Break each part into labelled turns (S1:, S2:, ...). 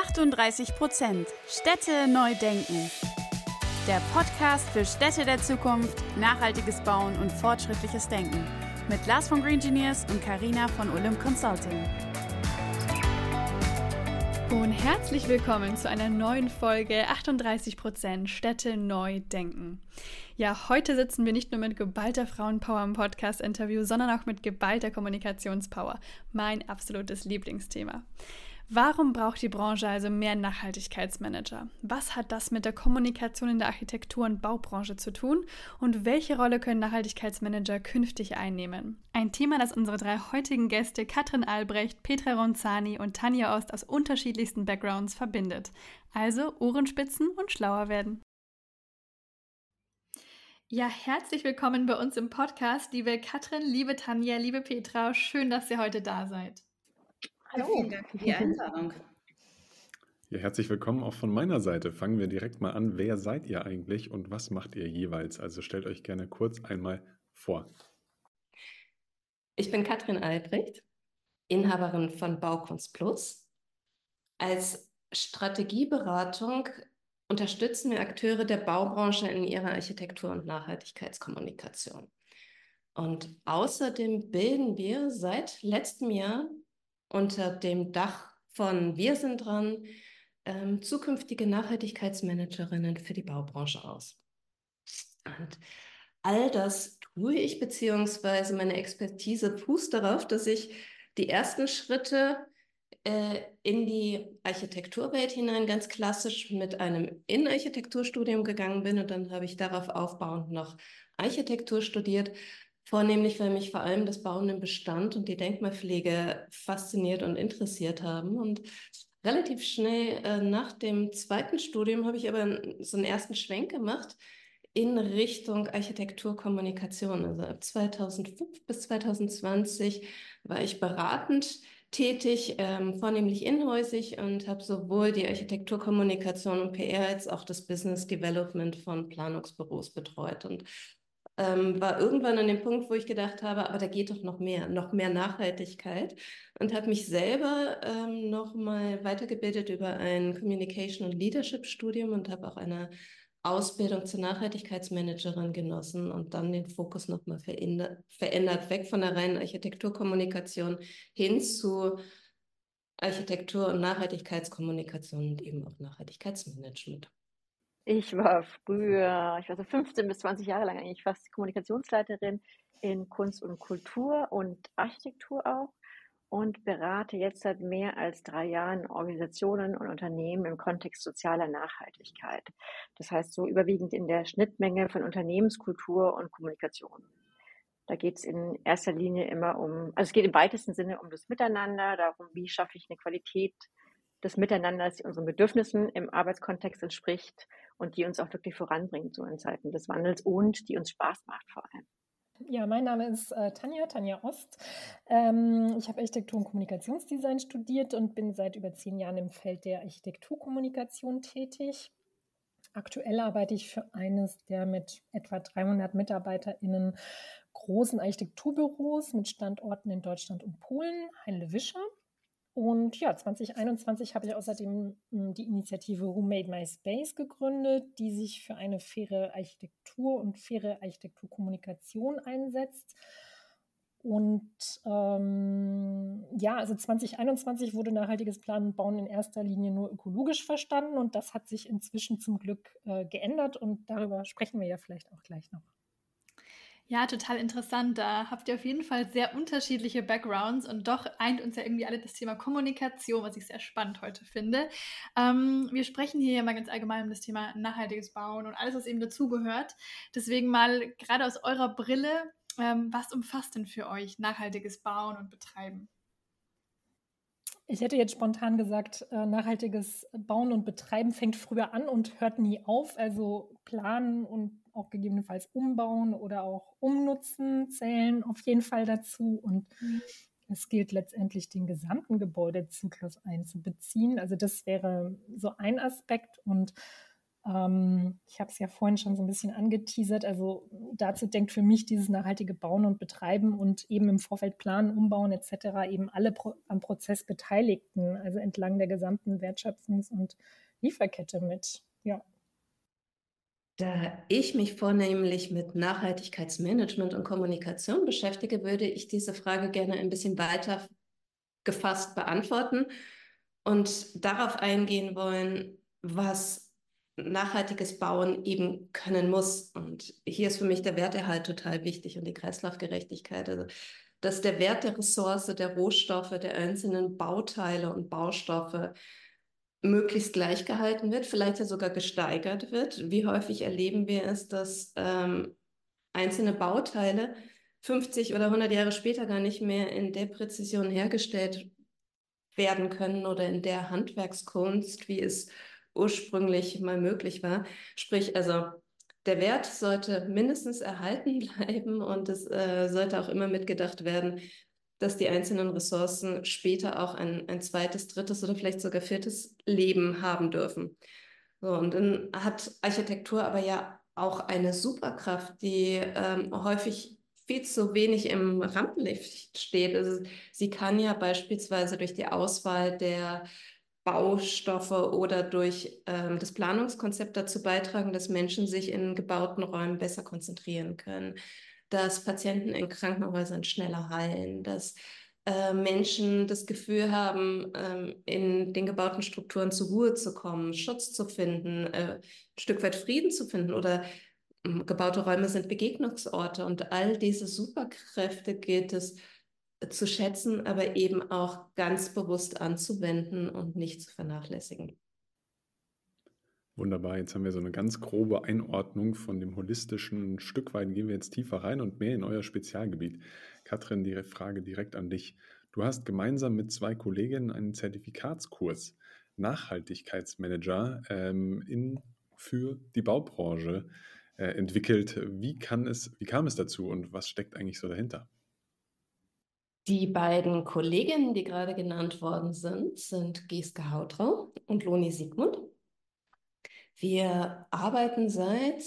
S1: 38% Städte neu denken. Der Podcast für Städte der Zukunft, nachhaltiges Bauen und fortschrittliches Denken. Mit Lars von Green Engineers und Carina von Olymp Consulting. Und herzlich willkommen zu einer neuen Folge 38% Städte neu denken. Ja, heute sitzen wir nicht nur mit geballter Frauenpower im Podcast-Interview, sondern auch mit geballter Kommunikationspower. Mein absolutes Lieblingsthema. Warum braucht die Branche also mehr Nachhaltigkeitsmanager? Was hat das mit der Kommunikation in der Architektur- und Baubranche zu tun? Und welche Rolle können Nachhaltigkeitsmanager künftig einnehmen? Ein Thema, das unsere drei heutigen Gäste Katrin Albrecht, Petra Ronzani und Tanja Ost aus unterschiedlichsten Backgrounds verbindet. Also Ohrenspitzen und schlauer werden. Ja, herzlich willkommen bei uns im Podcast, liebe Katrin, liebe Tanja, liebe Petra. Schön, dass ihr heute da seid.
S2: Hallo. Vielen Dank für die Einladung.
S3: Ja, herzlich willkommen auch von meiner Seite. Fangen wir direkt mal an. Wer seid ihr eigentlich und was macht ihr jeweils? Also stellt euch gerne kurz einmal vor.
S2: Ich bin Katrin Albrecht, Inhaberin von Baukunst Plus. Als Strategieberatung unterstützen wir Akteure der Baubranche in ihrer Architektur- und Nachhaltigkeitskommunikation. Und außerdem bilden wir seit letztem Jahr unter dem Dach von Wir sind dran zukünftige Nachhaltigkeitsmanagerinnen für die Baubranche aus. Und all das tue ich, beziehungsweise meine Expertise fußt darauf, dass ich die ersten Schritte in die Architekturwelt hinein ganz klassisch mit einem Innenarchitekturstudium gegangen bin, und dann habe ich darauf aufbauend noch Architektur studiert, vornehmlich weil mich vor allem das Bauen im Bestand und die Denkmalpflege fasziniert und interessiert haben. Und relativ schnell nach dem zweiten Studium habe ich aber so einen ersten Schwenk gemacht in Richtung Architekturkommunikation. Also ab 2005 bis 2020 war ich beratend tätig, vornehmlich inhäusig, und habe sowohl die Architekturkommunikation und PR als auch das Business Development von Planungsbüros betreut. Und war irgendwann an dem Punkt, wo ich gedacht habe, aber da geht doch noch mehr Nachhaltigkeit, und habe mich selber noch mal weitergebildet über ein Communication- und Leadership-Studium und habe auch eine Ausbildung zur Nachhaltigkeitsmanagerin genossen und dann den Fokus noch mal verändert, weg von der reinen Architekturkommunikation hin zu Architektur- und Nachhaltigkeitskommunikation und eben auch Nachhaltigkeitsmanagement.
S4: Ich war so 15 bis 20 Jahre lang eigentlich fast Kommunikationsleiterin in Kunst und Kultur und Architektur auch und berate jetzt seit mehr als 3 Jahren Organisationen und Unternehmen im Kontext sozialer Nachhaltigkeit. Das heißt so überwiegend in der Schnittmenge von Unternehmenskultur und Kommunikation. Da geht es in erster Linie immer es geht im weitesten Sinne um das Miteinander, darum, wie schaffe ich eine Qualität des Miteinanders, die unseren Bedürfnissen im Arbeitskontext entspricht und die uns auch wirklich voranbringt, so in Zeiten des Wandels, und die uns Spaß macht vor allem.
S5: Ja, mein Name ist Tanja Ost. Ich habe Architektur- und Kommunikationsdesign studiert und bin seit über 10 Jahren im Feld der Architekturkommunikation tätig. Aktuell arbeite ich für eines der mit etwa 300 MitarbeiterInnen großen Architekturbüros mit Standorten in Deutschland und Polen, Heinle-Wischer. Und ja, 2021 habe ich außerdem die Initiative Who Made My Space gegründet, die sich für eine faire Architektur und faire Architekturkommunikation einsetzt. Und also 2021 wurde nachhaltiges Planen und Bauen in erster Linie nur ökologisch verstanden, und das hat sich inzwischen zum Glück geändert, und darüber sprechen wir ja vielleicht auch gleich noch.
S1: Ja, total interessant. Da habt ihr auf jeden Fall sehr unterschiedliche Backgrounds, und doch eint uns ja irgendwie alle das Thema Kommunikation, was ich sehr spannend heute finde. Wir sprechen hier ja mal ganz allgemein um das Thema nachhaltiges Bauen und alles, was eben dazugehört. Deswegen mal gerade aus eurer Brille, was umfasst denn für euch nachhaltiges Bauen und Betreiben?
S5: Ich hätte jetzt spontan gesagt, nachhaltiges Bauen und Betreiben fängt früher an und hört nie auf. Also planen und auch gegebenenfalls umbauen oder auch umnutzen zählen auf jeden Fall dazu. Und es gilt letztendlich, den gesamten Gebäudezyklus einzubeziehen. Also das wäre so ein Aspekt. Und Ich habe es ja vorhin schon so ein bisschen angeteasert. Also dazu denkt für mich dieses nachhaltige Bauen und Betreiben und eben im Vorfeld planen, umbauen etc. eben alle am Prozess Beteiligten, also entlang der gesamten Wertschöpfungs- und Lieferkette mit. Ja.
S2: Da ich mich vornehmlich mit Nachhaltigkeitsmanagement und Kommunikation beschäftige, würde ich diese Frage gerne ein bisschen weiter gefasst beantworten und darauf eingehen wollen, was nachhaltiges Bauen eben können muss. Und hier ist für mich der Werterhalt total wichtig und die Kreislaufgerechtigkeit. Also, dass der Wert der Ressource, der Rohstoffe, der einzelnen Bauteile und Baustoffe möglichst gleich gehalten wird, vielleicht ja sogar gesteigert wird. Wie häufig erleben wir es, dass einzelne Bauteile 50 oder 100 Jahre später gar nicht mehr in der Präzision hergestellt werden können oder in der Handwerkskunst, wie es ursprünglich mal möglich war. Sprich, also der Wert sollte mindestens erhalten bleiben und es sollte auch immer mitgedacht werden, dass die einzelnen Ressourcen später auch ein zweites, drittes oder vielleicht sogar viertes Leben haben dürfen. So, und dann hat Architektur aber ja auch eine Superkraft, die häufig viel zu wenig im Rampenlicht steht. Also sie kann ja beispielsweise durch die Auswahl der Baustoffe oder durch das Planungskonzept dazu beitragen, dass Menschen sich in gebauten Räumen besser konzentrieren können, dass Patienten in Krankenhäusern schneller heilen, dass Menschen das Gefühl haben, in den gebauten Strukturen zur Ruhe zu kommen, Schutz zu finden, ein Stück weit Frieden zu finden oder gebaute Räume sind Begegnungsorte und all diese Superkräfte gilt es zu schätzen, aber eben auch ganz bewusst anzuwenden und nicht zu vernachlässigen.
S3: Wunderbar, jetzt haben wir so eine ganz grobe Einordnung von dem holistischen Stück weit. Gehen wir jetzt tiefer rein und mehr in euer Spezialgebiet. Katrin, die Frage direkt an dich. Du hast gemeinsam mit 2 Kolleginnen einen Zertifikatskurs Nachhaltigkeitsmanager für die Baubranche entwickelt. Wie kam es dazu und was steckt eigentlich so dahinter?
S2: Die beiden Kolleginnen, die gerade genannt worden sind Gieske Hautrau und Loni Siegmund. Wir arbeiten seit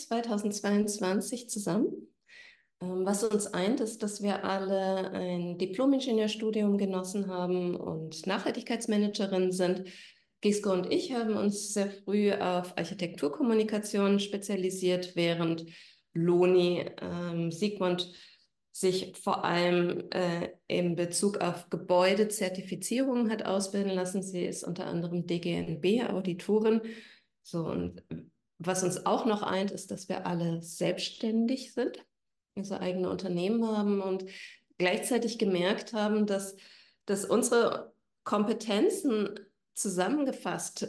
S2: 2022 zusammen. Was uns eint, ist, dass wir alle ein Diplom-Ingenieurstudium genossen haben und Nachhaltigkeitsmanagerin sind. Giske und ich haben uns sehr früh auf Architekturkommunikation spezialisiert, während Loni Siegmund sich vor allem in Bezug auf Gebäudezertifizierung hat ausbilden lassen. Sie ist unter anderem DGNB-Auditorin. So, und was uns auch noch eint, ist, dass wir alle selbstständig sind, also eigene Unternehmen haben und gleichzeitig gemerkt haben, dass unsere Kompetenzen zusammengefasst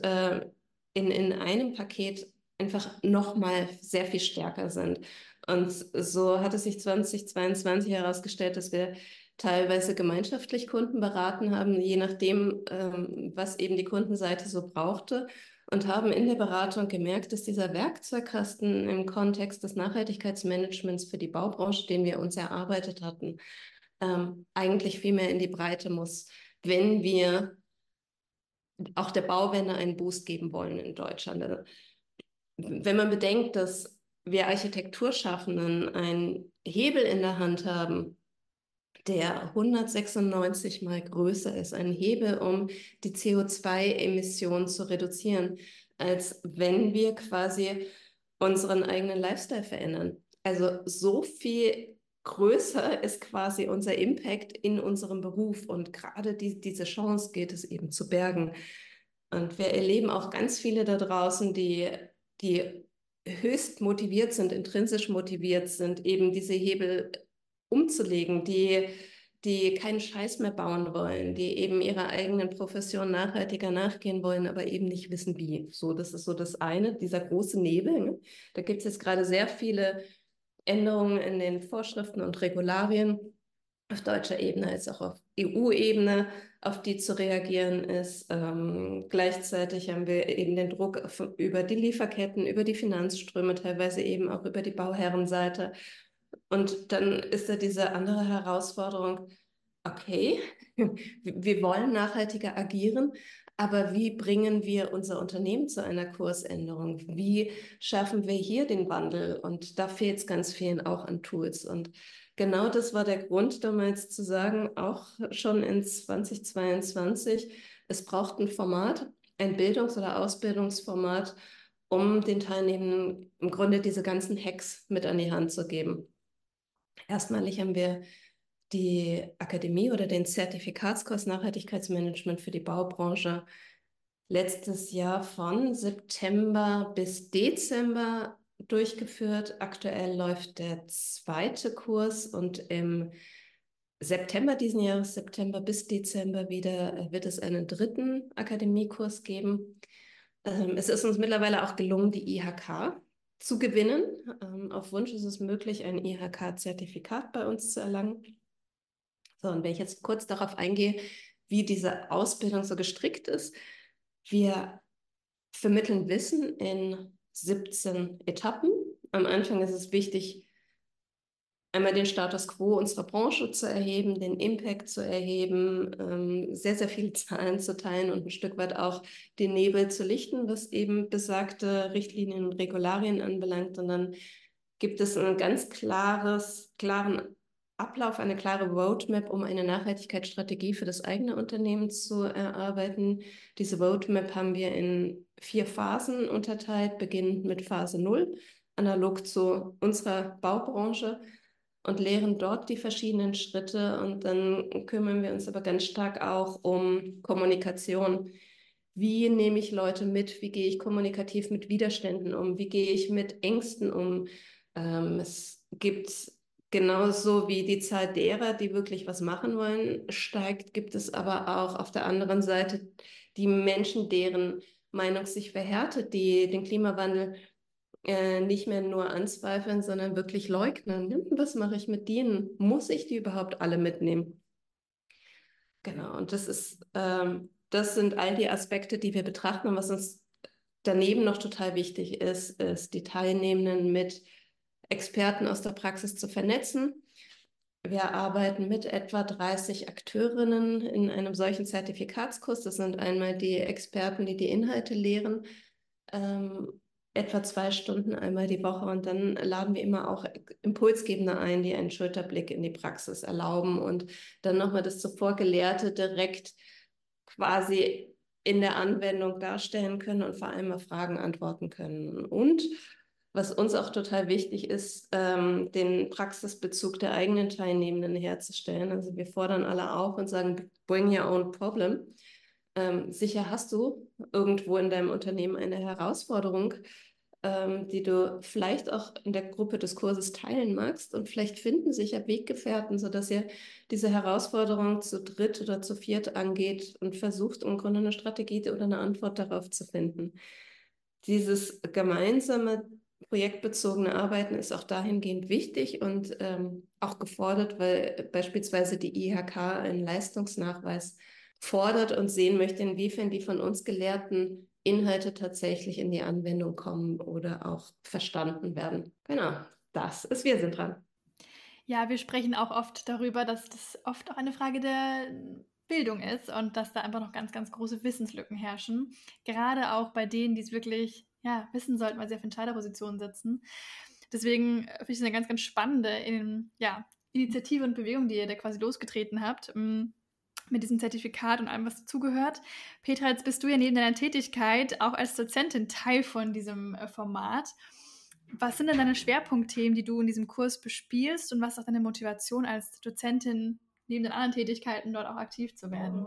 S2: in einem Paket einfach nochmal sehr viel stärker sind. Und so hat es sich 2022 herausgestellt, dass wir teilweise gemeinschaftlich Kunden beraten haben, je nachdem, was eben die Kundenseite so brauchte. Und haben in der Beratung gemerkt, dass dieser Werkzeugkasten im Kontext des Nachhaltigkeitsmanagements für die Baubranche, den wir uns erarbeitet hatten, eigentlich viel mehr in die Breite muss, wenn wir auch der Bauwende einen Boost geben wollen in Deutschland. Wenn man bedenkt, dass wir Architekturschaffenden einen Hebel in der Hand haben, der 196 mal größer ist, ein Hebel, um die CO2-Emissionen zu reduzieren, als wenn wir quasi unseren eigenen Lifestyle verändern. Also so viel größer ist quasi unser Impact in unserem Beruf und gerade diese Chance gilt es eben zu bergen. Und wir erleben auch ganz viele da draußen, die höchst motiviert sind, intrinsisch motiviert sind, eben diese Hebel umzulegen, die keinen Scheiß mehr bauen wollen, die eben ihrer eigenen Profession nachhaltiger nachgehen wollen, aber eben nicht wissen, wie. So, das ist so das eine, dieser große Nebel. Ne? Da gibt es jetzt gerade sehr viele Änderungen in den Vorschriften und Regularien auf deutscher Ebene als auch auf EU-Ebene, auf die zu reagieren ist. Gleichzeitig haben wir eben den Druck über die Lieferketten, über die Finanzströme, teilweise eben auch über die Bauherrenseite. Und dann ist da diese andere Herausforderung, okay, wir wollen nachhaltiger agieren, Aber wie bringen wir unser Unternehmen zu einer Kursänderung? Wie schaffen wir hier den Wandel? Und da fehlt es ganz vielen auch an Tools. Und genau das war der Grund damals zu sagen, auch schon in 2022, es braucht ein Format, ein Bildungs- oder Ausbildungsformat, um den Teilnehmenden im Grunde diese ganzen Hacks mit an die Hand zu geben. Erstmalig haben wir die Akademie oder den Zertifikatskurs Nachhaltigkeitsmanagement für die Baubranche letztes Jahr von September bis Dezember durchgeführt. Aktuell läuft der zweite Kurs und im September diesen Jahres, September bis Dezember wieder, wird es einen dritten Akademiekurs geben. Es ist uns mittlerweile auch gelungen, die IHK zu gewinnen. Auf Wunsch ist es möglich, ein IHK-Zertifikat bei uns zu erlangen. So, und wenn ich jetzt kurz darauf eingehe, wie diese Ausbildung so gestrickt ist. Wir vermitteln Wissen in 17 Etappen. Am Anfang ist es wichtig, einmal den Status quo unserer Branche zu erheben, den Impact zu erheben, sehr, sehr viele Zahlen zu teilen und ein Stück weit auch den Nebel zu lichten, was eben besagte Richtlinien und Regularien anbelangt. Und dann gibt es einen ganz klaren Ablauf, eine klare Roadmap, um eine Nachhaltigkeitsstrategie für das eigene Unternehmen zu erarbeiten. Diese Roadmap haben wir in 4 Phasen unterteilt, beginnend mit Phase 0, analog zu unserer Baubranche, und lehren dort die verschiedenen Schritte. Und dann kümmern wir uns aber ganz stark auch um Kommunikation. Wie nehme ich Leute mit? Wie gehe ich kommunikativ mit Widerständen um? Wie gehe ich mit Ängsten um? Es gibt genauso wie die Zahl derer, die wirklich was machen wollen, steigt, gibt es aber auch auf der anderen Seite die Menschen, deren Meinung sich verhärtet, die den Klimawandel nicht mehr nur anzweifeln, sondern wirklich leugnen. Was mache ich mit denen? Muss ich die überhaupt alle mitnehmen? Genau, und das sind all die Aspekte, die wir betrachten. Und was uns daneben noch total wichtig ist, ist die Teilnehmenden mit Experten aus der Praxis zu vernetzen. Wir arbeiten mit etwa 30 Akteurinnen in einem solchen Zertifikatskurs. Das sind einmal die Experten, die die Inhalte lehren, etwa 2 Stunden einmal die Woche. Und dann laden wir immer auch Impulsgebende ein, die einen Schulterblick in die Praxis erlauben und dann nochmal das zuvor Gelehrte direkt quasi in der Anwendung darstellen können und vor allem auf Fragen antworten können. Und was uns auch total wichtig ist, den Praxisbezug der eigenen Teilnehmenden herzustellen. Also wir fordern alle auf und sagen, bring your own problem. Sicher hast du irgendwo in deinem Unternehmen eine Herausforderung, die du vielleicht auch in der Gruppe des Kurses teilen magst, und vielleicht finden sich ja Weggefährten, sodass ihr diese Herausforderung zu dritt oder zu viert angeht und versucht, im Grunde eine Strategie oder eine Antwort darauf zu finden. Dieses gemeinsame projektbezogene Arbeiten ist auch dahingehend wichtig und auch gefordert, weil beispielsweise die IHK einen Leistungsnachweis fordert und sehen möchte, inwiefern die von uns gelehrten Inhalte tatsächlich in die Anwendung kommen oder auch verstanden werden. Genau, das ist Wir sind dran.
S1: Ja, wir sprechen auch oft darüber, dass das oft auch eine Frage der Bildung ist und dass da einfach noch ganz, ganz große Wissenslücken herrschen. Gerade auch bei denen, die es wirklich wissen sollten, weil sie auf Entscheiderpositionen sitzen. Deswegen finde ich es eine ganz, ganz spannende Initiative und Bewegung, die ihr da quasi losgetreten habt, mit diesem Zertifikat und allem, was dazugehört. Petra, jetzt bist du ja neben deiner Tätigkeit auch als Dozentin Teil von diesem Format. Was sind denn deine Schwerpunktthemen, die du in diesem Kurs bespielst, und was ist auch deine Motivation als Dozentin neben den anderen Tätigkeiten dort auch aktiv zu werden?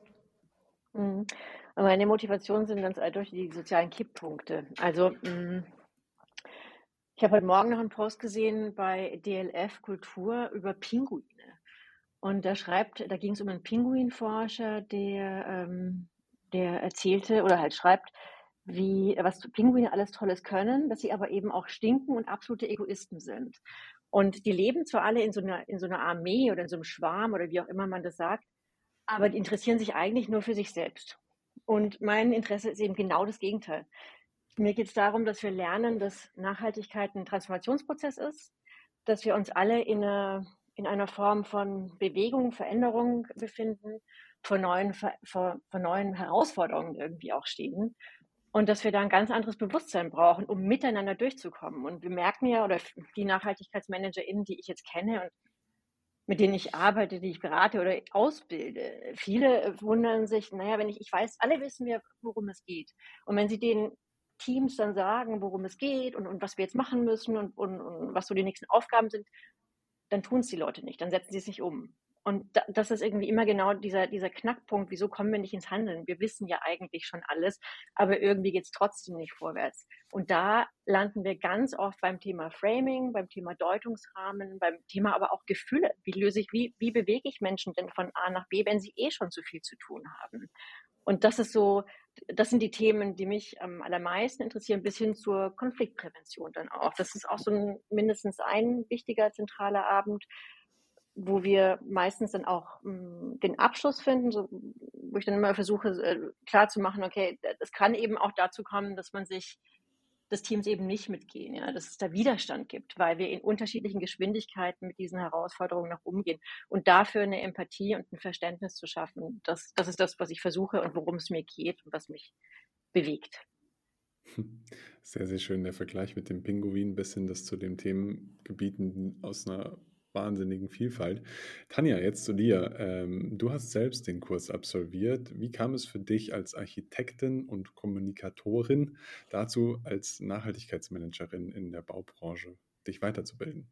S4: Meine Motivationen sind ganz eindeutig die sozialen Kipppunkte. Also ich habe heute Morgen noch einen Post gesehen bei DLF Kultur über Pinguine. Und da ging es um einen Pinguinforscher, der erzählte oder halt schreibt, was Pinguine alles Tolles können, dass sie aber eben auch stinken und absolute Egoisten sind. Und die leben zwar alle in so einer Armee oder in so einem Schwarm oder wie auch immer man das sagt, aber die interessieren sich eigentlich nur für sich selbst. Und mein Interesse ist eben genau das Gegenteil. Mir geht es darum, dass wir lernen, dass Nachhaltigkeit ein Transformationsprozess ist, dass wir uns alle in einer in einer Form von Bewegung, Veränderung befinden, vor neuen Herausforderungen irgendwie auch stehen. Und dass wir da ein ganz anderes Bewusstsein brauchen, um miteinander durchzukommen. Und wir merken ja, oder die NachhaltigkeitsmanagerInnen, die ich jetzt kenne und mit denen ich arbeite, die ich berate oder ausbilde, viele wundern sich, naja, ich weiß, alle wissen wir, worum es geht. Und wenn sie den Teams dann sagen, worum es geht und was wir jetzt machen müssen und was so die nächsten Aufgaben sind, dann tun es die Leute nicht, dann setzen sie es nicht um. Und das ist irgendwie immer genau dieser Knackpunkt, wieso kommen wir nicht ins Handeln? Wir wissen ja eigentlich schon alles, aber irgendwie geht es trotzdem nicht vorwärts. Und da landen wir ganz oft beim Thema Framing, beim Thema Deutungsrahmen, beim Thema aber auch Gefühle. Wie bewege ich Menschen denn von A nach B, wenn sie schon so viel zu tun haben? Und das sind die Themen, die mich am allermeisten interessieren, bis hin zur Konfliktprävention dann auch. Das ist auch so mindestens ein wichtiger zentraler Abend, wo wir meistens dann auch den Abschluss finden, wo ich dann immer versuche klarzumachen, okay, es kann eben auch dazu kommen, dass Teams eben nicht mitgehen, ja, dass es da Widerstand gibt, weil wir in unterschiedlichen Geschwindigkeiten mit diesen Herausforderungen noch umgehen. Und dafür eine Empathie und ein Verständnis zu schaffen, das ist das, was ich versuche und worum es mir geht und was mich bewegt.
S3: Sehr, sehr schön der Vergleich mit dem Pinguin bis hin das zu den Themengebieten aus einer wahnsinnigen Vielfalt. Tanja, jetzt zu dir. Du hast selbst den Kurs absolviert. Wie kam es für dich als Architektin und Kommunikatorin dazu, als Nachhaltigkeitsmanagerin in der Baubranche dich weiterzubilden?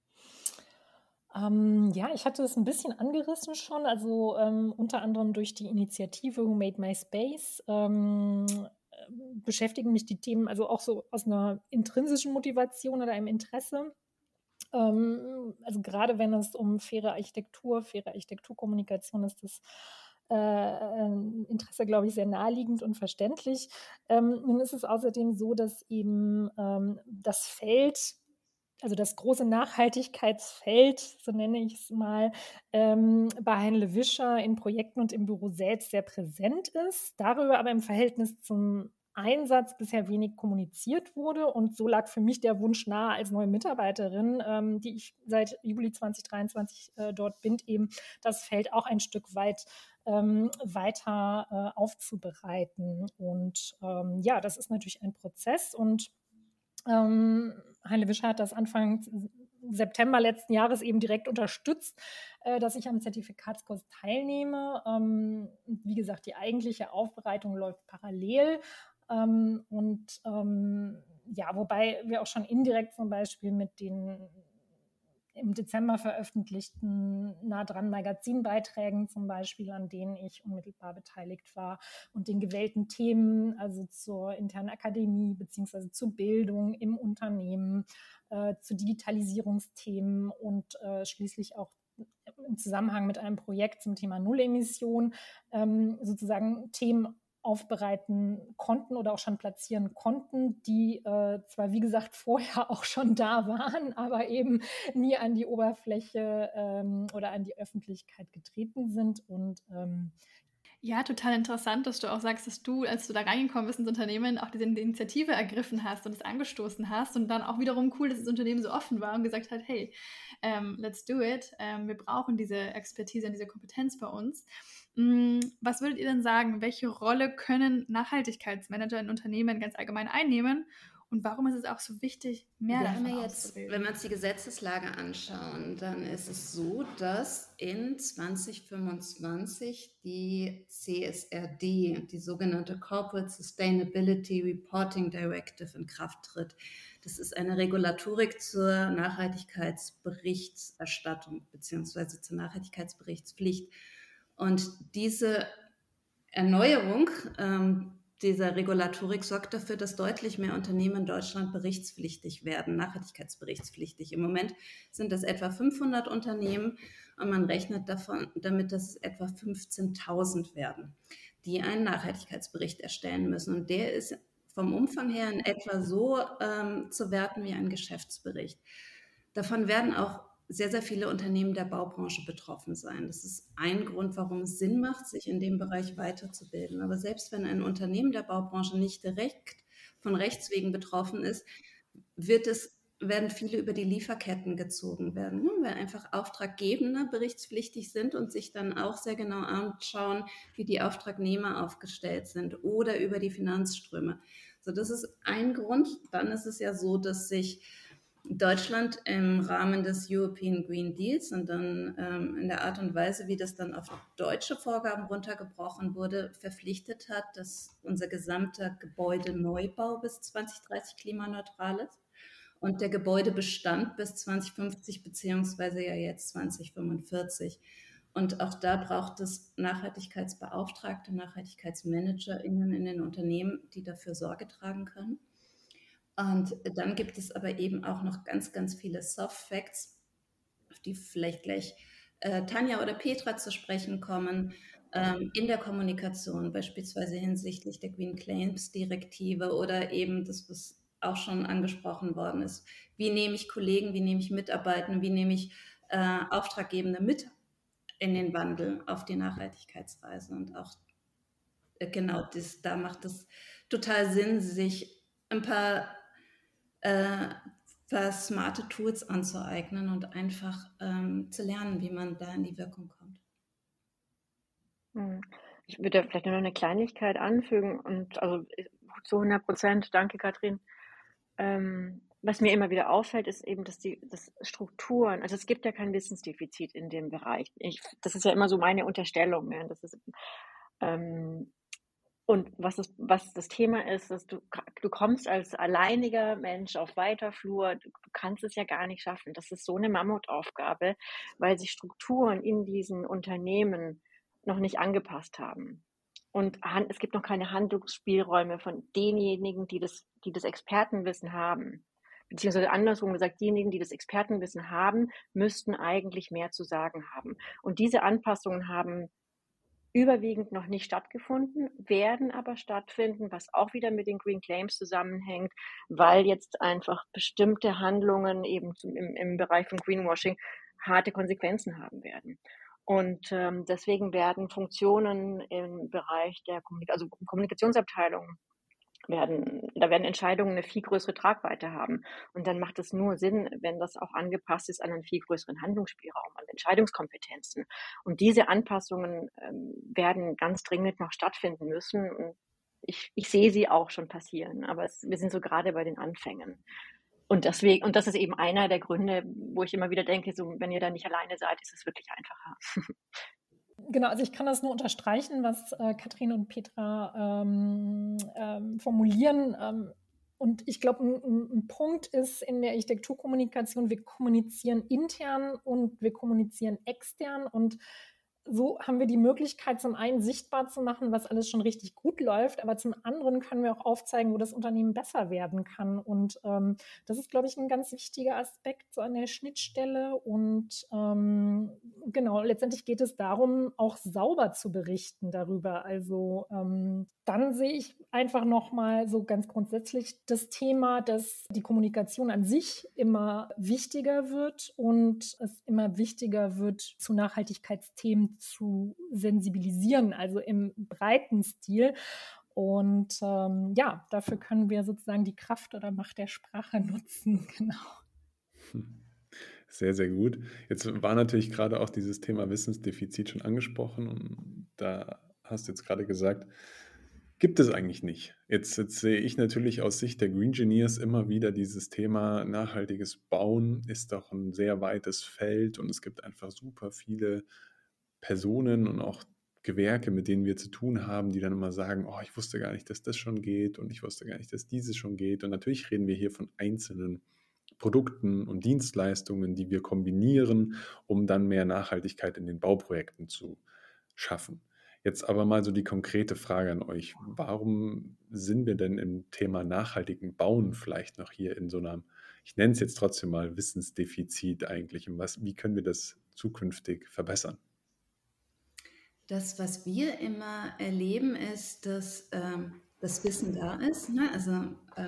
S5: Ja, ich hatte es ein bisschen angerissen schon, also unter anderem durch die Initiative Who Made My Space beschäftigen mich die Themen also auch so aus einer intrinsischen Motivation oder einem Interesse. Also gerade wenn es um faire Architekturkommunikation ist, das Interesse, glaube ich, sehr naheliegend und verständlich. Nun ist es außerdem so, dass eben das Feld, also das große Nachhaltigkeitsfeld, so nenne ich es mal, bei Heinle Wischer in Projekten und im Büro selbst sehr präsent ist, darüber aber im Verhältnis zum Einsatz bisher wenig kommuniziert wurde. Und so lag für mich der Wunsch nahe, als neue Mitarbeiterin, die ich seit Juli 2023 dort bin, eben das Feld auch ein Stück weit weiter aufzubereiten. Und ja, das ist natürlich ein Prozess und Heinle Wischer hat das Anfang September letzten Jahres eben direkt unterstützt, dass ich am Zertifikatskurs teilnehme. Wie gesagt, die eigentliche Aufbereitung läuft parallel. Ja, wobei wir auch schon indirekt zum Beispiel mit den im Dezember veröffentlichten nah dran Magazinbeiträgen zum Beispiel, an denen ich unmittelbar beteiligt war und den gewählten Themen, also zur internen Akademie beziehungsweise zur Bildung im Unternehmen, zu Digitalisierungsthemen und schließlich auch im Zusammenhang mit einem Projekt zum Thema Nullemission sozusagen Themen aufbereiten konnten oder auch schon platzieren konnten, die zwar, wie gesagt, vorher auch schon da waren, aber eben nie an die Oberfläche oder an die Öffentlichkeit getreten sind. Und
S1: ja, total interessant, dass du auch sagst, dass du, als du da reingekommen bist ins Unternehmen, auch diese Initiative ergriffen hast und es angestoßen hast und dann auch wiederum cool, dass das Unternehmen so offen war und gesagt hat, hey, let's do it. Wir brauchen diese Expertise und diese Kompetenz bei uns. Was würdet ihr denn sagen, welche Rolle können Nachhaltigkeitsmanager in Unternehmen ganz allgemein einnehmen? Und warum ist es auch so wichtig, mehr davon auszubilden?
S2: Wenn wir uns die Gesetzeslage anschauen, dann ist es so, dass in 2025 die CSRD, die sogenannte Corporate Sustainability Reporting Directive, in Kraft tritt. Das ist eine Regulatorik zur Nachhaltigkeitsberichterstattung bzw. zur Nachhaltigkeitsberichtspflicht. Und diese Erneuerung dieser Regulatorik sorgt dafür, dass deutlich mehr Unternehmen in Deutschland berichtspflichtig werden, nachhaltigkeitsberichtspflichtig. Im Moment sind es etwa 500 Unternehmen und man rechnet damit, dass es etwa 15.000 werden, die einen Nachhaltigkeitsbericht erstellen müssen. Und der ist vom Umfang her in etwa so zu werten wie ein Geschäftsbericht. Davon werden auch sehr, sehr viele Unternehmen der Baubranche betroffen sein. Das ist ein Grund, warum es Sinn macht, sich in dem Bereich weiterzubilden. Aber selbst wenn ein Unternehmen der Baubranche nicht direkt von Rechts wegen betroffen ist, wird es werden viele über die Lieferketten gezogen werden, weil einfach Auftraggebende berichtspflichtig sind und sich dann auch sehr genau anschauen, wie die Auftragnehmer aufgestellt sind oder über die Finanzströme. So, das ist ein Grund. Dann ist es ja so, dass sich Deutschland im Rahmen des European Green Deals und dann in der Art und Weise, wie das dann auf deutsche Vorgaben runtergebrochen wurde, verpflichtet hat, dass unser gesamter Gebäudeneubau bis 2030 klimaneutral ist und der Gebäudebestand bis 2050 beziehungsweise ja jetzt 2045. Und auch da braucht es Nachhaltigkeitsbeauftragte, NachhaltigkeitsmanagerInnen in den Unternehmen, die dafür Sorge tragen können. Und dann gibt es aber eben auch noch ganz, ganz viele Soft Facts, auf die vielleicht gleich Tanja oder Petra zu sprechen kommen, in der Kommunikation, beispielsweise hinsichtlich der Green Claims Direktive oder eben das, was auch schon angesprochen worden ist. Wie nehme ich Kollegen, wie nehme ich Mitarbeiter, wie nehme ich Auftraggebende mit in den Wandel auf die Nachhaltigkeitsreise? Und auch genau, da macht es total Sinn, sich ein paar smarte Tools anzueignen und einfach zu lernen, wie man da in die Wirkung kommt.
S4: Ich würde vielleicht noch eine Kleinigkeit anfügen und also zu 100%, danke Katrin. Was mir immer wieder auffällt, ist eben, dass Strukturen, also es gibt ja kein Wissensdefizit in dem Bereich. Das ist ja immer so meine Unterstellung. Ne? Das ist, und was das Thema ist, dass du kommst als alleiniger Mensch auf weiter Flur, du kannst es ja gar nicht schaffen. Das ist so eine Mammutaufgabe, weil sich Strukturen in diesen Unternehmen noch nicht angepasst haben. Und es gibt noch keine Handlungsspielräume von denjenigen, die das Expertenwissen haben. Beziehungsweise andersrum gesagt, diejenigen, die das Expertenwissen haben, müssten eigentlich mehr zu sagen haben. Und diese Anpassungen haben überwiegend noch nicht stattgefunden, werden aber stattfinden, was auch wieder mit den Green Claims zusammenhängt, weil jetzt einfach bestimmte Handlungen eben im Bereich von Greenwashing harte Konsequenzen haben werden. Und deswegen werden Funktionen im Bereich der Kommunikationsabteilung da werden Entscheidungen eine viel größere Tragweite haben. Und dann macht es nur Sinn, wenn das auch angepasst ist an einen viel größeren Handlungsspielraum, an Entscheidungskompetenzen. Und diese Anpassungen werden ganz dringend noch stattfinden müssen. Und ich sehe sie auch schon passieren, aber wir sind so gerade bei den Anfängen. Und das ist eben einer der Gründe, wo ich immer wieder denke, so, wenn ihr da nicht alleine seid, ist es wirklich einfacher.
S5: Genau, also ich kann das nur unterstreichen, was Katrin und Petra formulieren. Und ich glaube, ein Punkt ist in der Architekturkommunikation, wir kommunizieren intern und wir kommunizieren extern. Und so haben wir die Möglichkeit, zum einen sichtbar zu machen, was alles schon richtig gut läuft, aber zum anderen können wir auch aufzeigen, wo das Unternehmen besser werden kann. Und das ist, glaube ich, ein ganz wichtiger Aspekt so an der Schnittstelle. Und genau, letztendlich geht es darum, auch sauber zu berichten darüber. Also dann sehe ich einfach nochmal so ganz grundsätzlich das Thema, dass die Kommunikation an sich immer wichtiger wird und es immer wichtiger wird, zu Nachhaltigkeitsthemen zu sensibilisieren, also im breiten Stil. Und dafür können wir sozusagen die Kraft oder Macht der Sprache nutzen. Genau.
S3: Sehr, sehr gut. Jetzt war natürlich gerade auch dieses Thema Wissensdefizit schon angesprochen und da hast du jetzt gerade gesagt, gibt es eigentlich nicht. Jetzt sehe ich natürlich aus Sicht der Green Engineers immer wieder dieses Thema nachhaltiges Bauen ist doch ein sehr weites Feld und es gibt einfach super viele Personen und auch Gewerke, mit denen wir zu tun haben, die dann immer sagen, oh, ich wusste gar nicht, dass das schon geht und ich wusste gar nicht, dass dieses schon geht. Und natürlich reden wir hier von einzelnen Produkten und Dienstleistungen, die wir kombinieren, um dann mehr Nachhaltigkeit in den Bauprojekten zu schaffen. Jetzt aber mal so die konkrete Frage an euch. Warum sind wir denn im Thema nachhaltigen Bauen vielleicht noch hier in so einem, ich nenne es jetzt trotzdem mal Wissensdefizit eigentlich und wie können wir das zukünftig verbessern?
S2: Das, was wir immer erleben, ist, dass das Wissen da ist. Ne? Also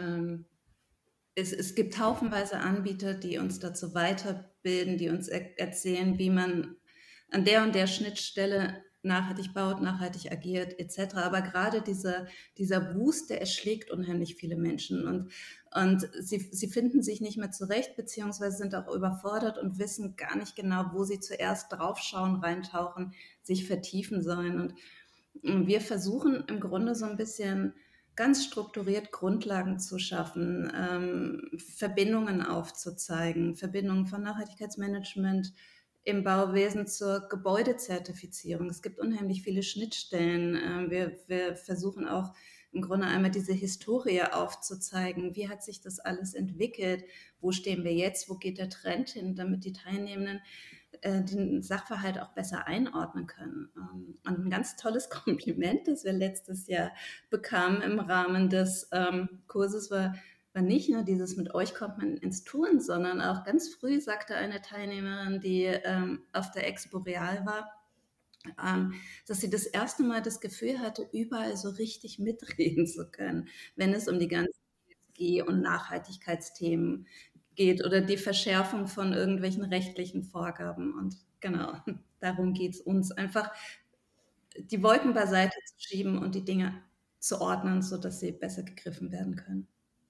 S2: es gibt haufenweise Anbieter, die uns dazu weiterbilden, die uns erzählen, wie man an der und der Schnittstelle
S6: nachhaltig baut, nachhaltig agiert etc. Aber gerade dieser Wust, der erschlägt unheimlich viele Menschen und sie finden sich nicht mehr zurecht, beziehungsweise sind auch überfordert und wissen gar nicht genau, wo sie zuerst draufschauen, reintauchen, sich vertiefen sollen. Und wir versuchen im Grunde so ein bisschen ganz strukturiert Grundlagen zu schaffen, Verbindungen aufzuzeigen, Verbindungen von Nachhaltigkeitsmanagement im Bauwesen zur Gebäudezertifizierung. Es gibt unheimlich viele Schnittstellen. Wir versuchen auch im Grunde einmal diese Historie aufzuzeigen. Wie hat sich das alles entwickelt? Wo stehen wir jetzt? Wo geht der Trend hin, damit die Teilnehmenden den Sachverhalt auch besser einordnen können. Und ein ganz tolles Kompliment, das wir letztes Jahr bekamen im Rahmen des Kurses, war nicht nur dieses mit euch kommt man ins Tun, sondern auch ganz früh sagte eine Teilnehmerin, die auf der Expo Real war, dass sie das erste Mal das Gefühl hatte, überall so richtig mitreden zu können, wenn es um die ganzen ESG- und Nachhaltigkeitsthemen geht oder die Verschärfung von irgendwelchen rechtlichen Vorgaben. Und genau, darum geht es uns, einfach die Wolken beiseite zu schieben und die Dinge zu ordnen, sodass sie besser gegriffen werden können.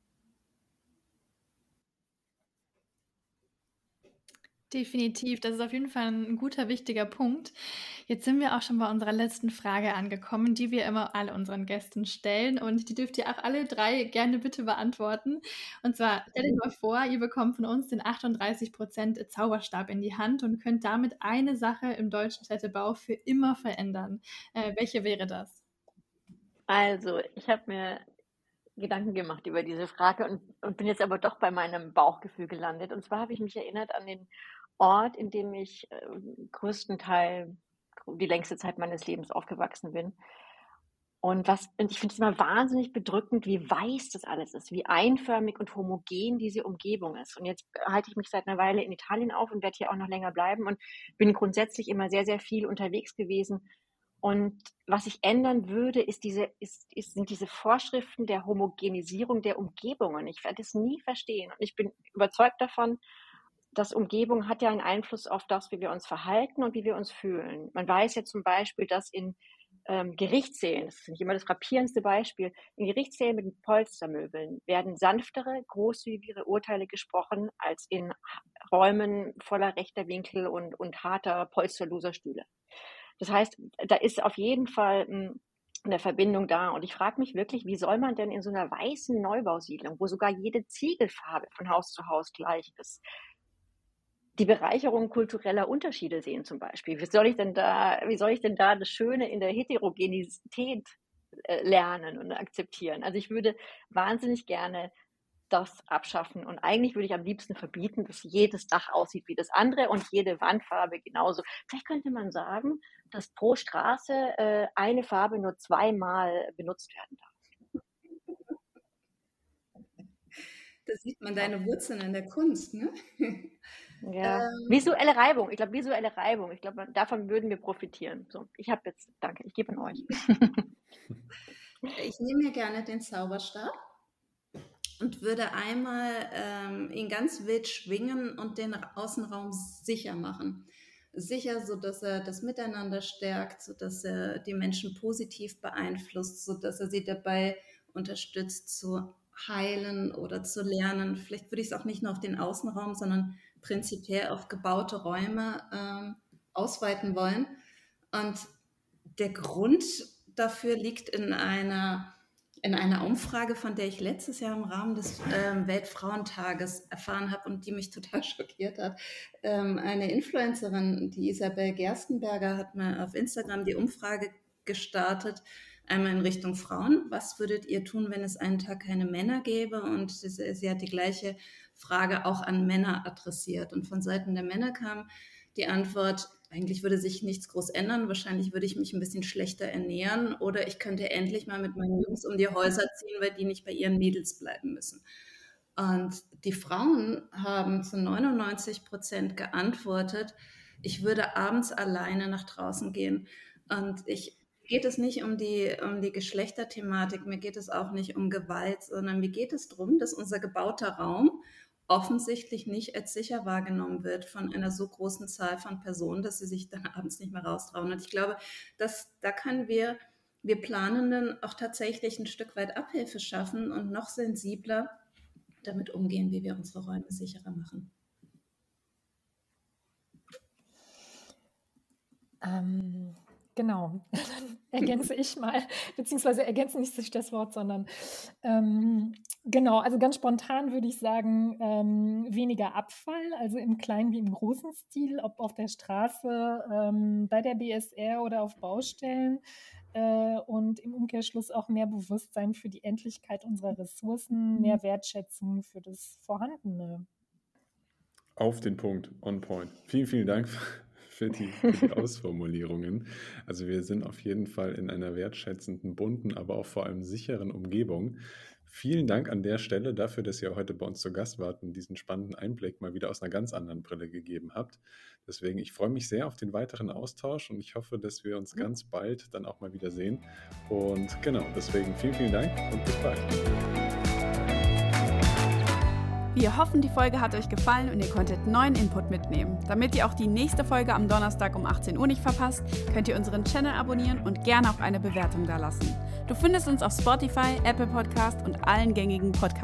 S1: Definitiv, das ist auf jeden Fall ein guter, wichtiger Punkt. Jetzt sind wir auch schon bei unserer letzten Frage angekommen, die wir immer alle unseren Gästen stellen und die dürft ihr auch alle 3 gerne bitte beantworten. Und zwar, stellt euch mal vor, ihr bekommt von uns den 38% Zauberstab in die Hand und könnt damit eine Sache im deutschen Städtebau für immer verändern. Welche wäre das?
S4: Also, ich habe mir Gedanken gemacht über diese Frage und bin jetzt aber doch bei meinem Bauchgefühl gelandet. Und zwar habe ich mich erinnert an den Ort, in dem ich größtenteils die längste Zeit meines Lebens aufgewachsen bin. Und ich finde es immer wahnsinnig bedrückend, wie weiß das alles ist, wie einförmig und homogen diese Umgebung ist. Und jetzt halte ich mich seit einer Weile in Italien auf und werde hier auch noch länger bleiben und bin grundsätzlich immer sehr, sehr viel unterwegs gewesen. Und was ich ändern würde, sind diese Vorschriften der Homogenisierung der Umgebungen. Ich werde es nie verstehen. Und ich bin überzeugt davon, dass Umgebung hat ja einen Einfluss auf das, wie wir uns verhalten und wie wir uns fühlen. Man weiß ja zum Beispiel, dass in Gerichtssälen, das ist nicht immer das frappierendste Beispiel, in Gerichtssälen mit Polstermöbeln werden sanftere, großzügigere Urteile gesprochen als in Räumen voller rechter Winkel und harter polsterloser Stühle. Das heißt, da ist auf jeden Fall eine Verbindung da. Und ich frage mich wirklich, wie soll man denn in so einer weißen Neubausiedlung, wo sogar jede Ziegelfarbe von Haus zu Haus gleich ist, die Bereicherung kultureller Unterschiede sehen zum Beispiel? Wie soll ich denn da das Schöne in der Heterogenität lernen und akzeptieren? Also ich würde wahnsinnig gerne das abschaffen und eigentlich würde ich am liebsten verbieten, dass jedes Dach aussieht wie das andere und jede Wandfarbe genauso. Vielleicht könnte man sagen, dass pro Straße eine Farbe nur 2-mal benutzt werden darf.
S6: Da sieht man deine Wurzeln in der Kunst, ne?
S4: Ja, visuelle Reibung. Ich glaube, davon würden wir profitieren. So, danke, ich gebe an euch.
S6: Ich nehme mir gerne den Zauberstab und würde einmal ihn ganz wild schwingen und den Außenraum sicher machen. Sicher, sodass er das Miteinander stärkt, sodass er die Menschen positiv beeinflusst, sodass er sie dabei unterstützt zu heilen oder zu lernen. Vielleicht würde ich es auch nicht nur auf den Außenraum, sondern prinzipiell auf gebaute Räume ausweiten wollen. Und der Grund dafür liegt in einer Umfrage, von der ich letztes Jahr im Rahmen des Weltfrauentages erfahren habe und die mich total schockiert hat. Eine Influencerin, die Isabel Gerstenberger, hat mal auf Instagram die Umfrage gestartet, einmal in Richtung Frauen. Was würdet ihr tun, wenn es einen Tag keine Männer gäbe? Und sie hat die gleiche Frage auch an Männer adressiert. Und von Seiten der Männer kam die Antwort, eigentlich würde sich nichts groß ändern. Wahrscheinlich würde ich mich ein bisschen schlechter ernähren oder ich könnte endlich mal mit meinen Jungs um die Häuser ziehen, weil die nicht bei ihren Mädels bleiben müssen. Und die Frauen haben zu 99% geantwortet, ich würde abends alleine nach draußen gehen. Und geht es nicht um die Geschlechterthematik, mir geht es auch nicht um Gewalt, sondern mir geht es darum, dass unser gebauter Raum offensichtlich nicht als sicher wahrgenommen wird von einer so großen Zahl von Personen, dass sie sich dann abends nicht mehr raustrauen. Und ich glaube, da können wir Planenden auch tatsächlich ein Stück weit Abhilfe schaffen und noch sensibler damit umgehen, wie wir unsere Räume sicherer machen.
S5: Genau, dann ergänze ich mal, beziehungsweise ergänze nicht sich das Wort, sondern genau, also ganz spontan würde ich sagen, weniger Abfall, also im kleinen wie im großen Stil, ob auf der Straße, bei der BSR oder auf Baustellen, und im Umkehrschluss auch mehr Bewusstsein für die Endlichkeit unserer Ressourcen, mehr Wertschätzung für das Vorhandene.
S3: Auf den Punkt, on point. Vielen, vielen Dank für die Ausformulierungen. Also wir sind auf jeden Fall in einer wertschätzenden, bunten, aber auch vor allem sicheren Umgebung. Vielen Dank an der Stelle dafür, dass ihr heute bei uns zu Gast wart und diesen spannenden Einblick mal wieder aus einer ganz anderen Brille gegeben habt. Deswegen, ich freue mich sehr auf den weiteren Austausch und ich hoffe, dass wir uns ganz bald dann auch mal wieder sehen. Und genau, deswegen vielen, vielen Dank und bis bald.
S1: Wir hoffen, die Folge hat euch gefallen und ihr konntet neuen Input mitnehmen. Damit ihr auch die nächste Folge am Donnerstag um 18 Uhr nicht verpasst, könnt ihr unseren Channel abonnieren und gerne auch eine Bewertung dalassen. Du findest uns auf Spotify, Apple Podcast und allen gängigen Podcast